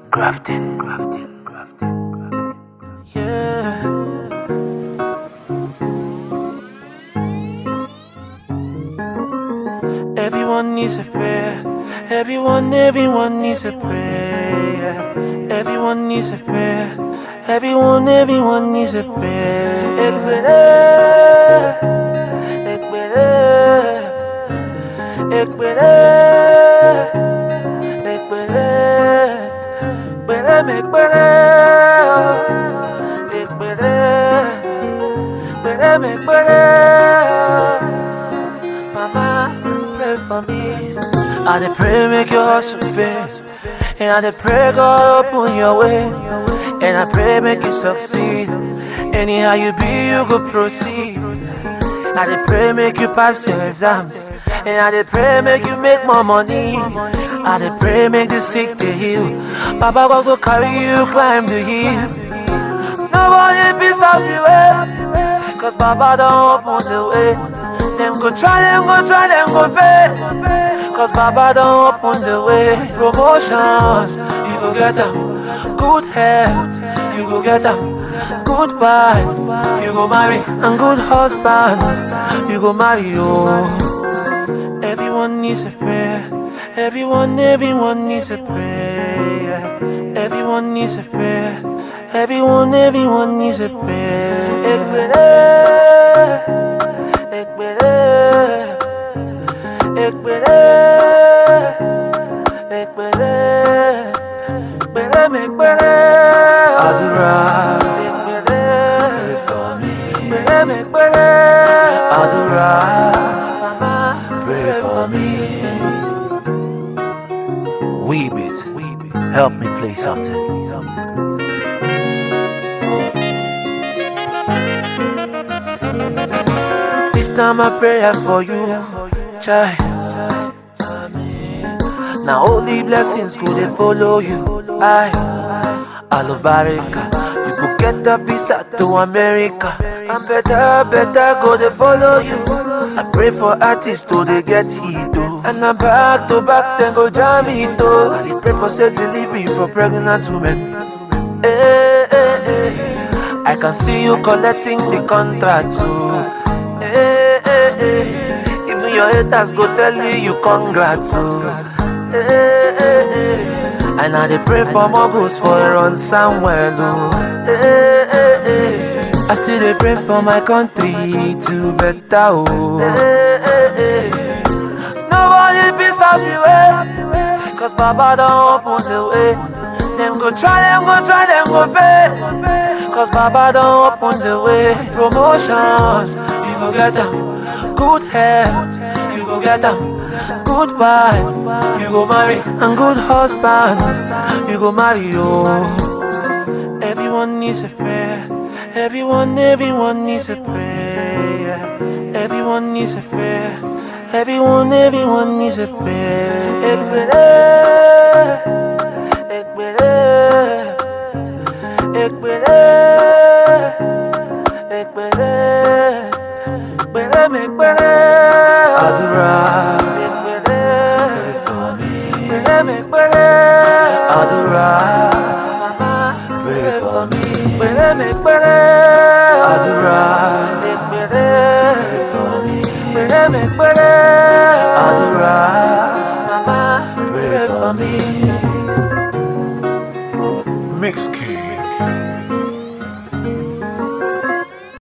Grafting. Yeah. Everyone needs a prayer. Everyone needs a prayer. Everyone needs a prayer. Everyone needs a prayer. Mama, pray for me. I dey pray make your hustle pay, and I dey pray God open your way, and I pray make you succeed. Anyhow you be, you go proceed. I dey pray make you pass your exams, and I dey pray make you make more money. I dey pray make the sick dey heal. Baba God go carry you climb the hill. Nobody fit stop you, cause Baba don't open the way. Them go try, them go fail, cause Baba don't open the way. Promotion, you go get them. Good health, you go get them. Good wife, you go marry. And good husband, you go marry, oh. Everyone needs a prayer. Everyone needs a prayer. Everyone needs a prayer. Everyone needs a prayer. Pray for me. Weebit, help me play something. This time I pray for you, child. Now only blessings could they follow you. Alubarika, you could get a visa to America, and better go they follow you. I pray for artists to they get hit too, and I'm back to back then go jam it too. I pray for safe delivery for pregnant women. I can see you collecting the contract too. Even your haters go tell you congrats too. And I dey pray for more goals for run Samuel. I still dey pray for my country to better. Nobody fit stop you, cause Baba don't open the way. Them go try, them go fail, cause Baba don't open the way. Promotion, you go get them. Good health, you go get them. Good wife, you go marry. And good husband, you go marry, oh. Everyone needs a prayer. Everyone needs a prayer. Everyone needs a prayer. Everyone needs a prayer. Pray for me. Pray for me. Mix King.